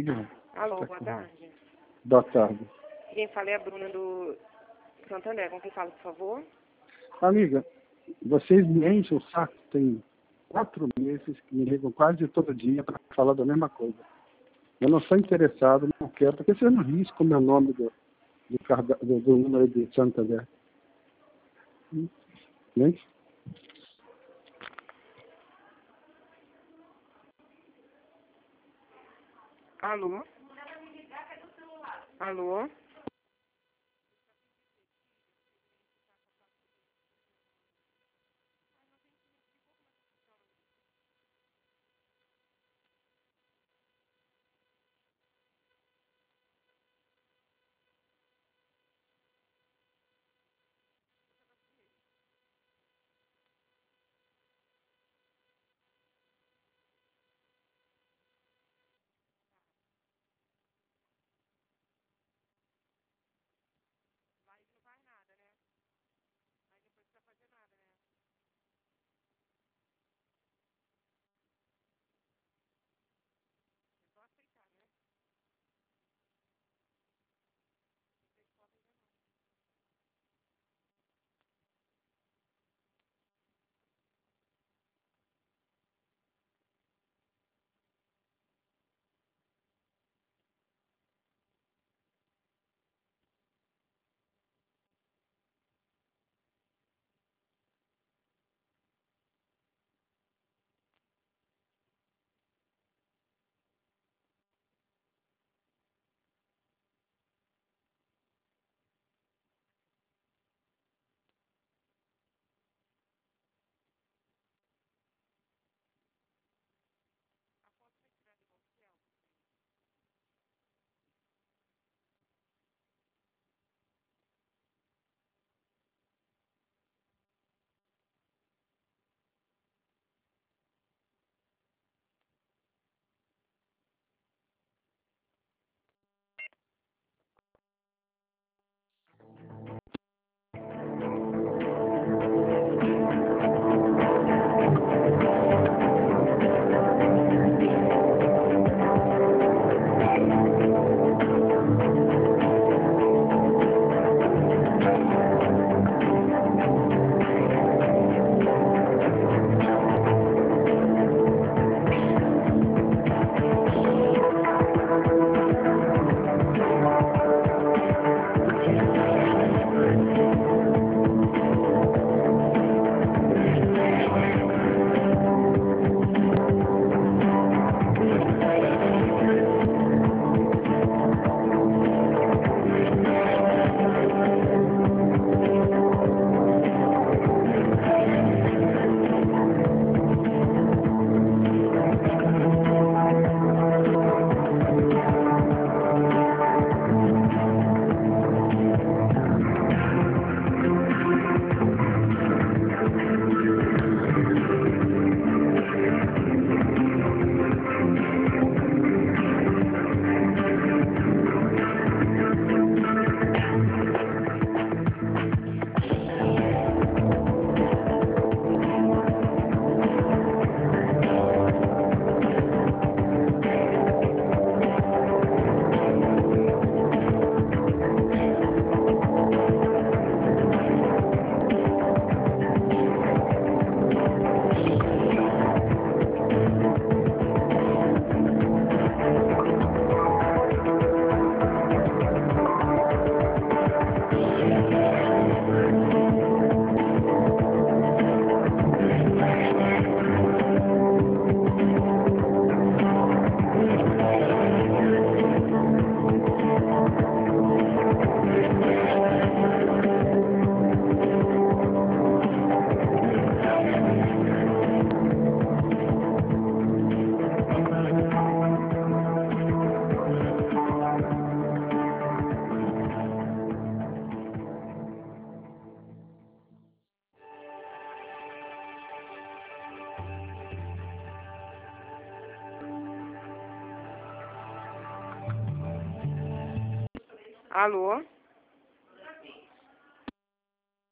Diga. Alô, boa tarde. Boa tarde. Quem fala é a Bruna do Santander. Com quem fala, por favor? Amiga, vocês me enchem o saco, tem 4 meses que me ligam quase todo dia para falar da mesma coisa. Eu não sou interessado, não quero, porque vocês não riscam o meu nome do número de Santander. Né? Alô? Alô? Alô?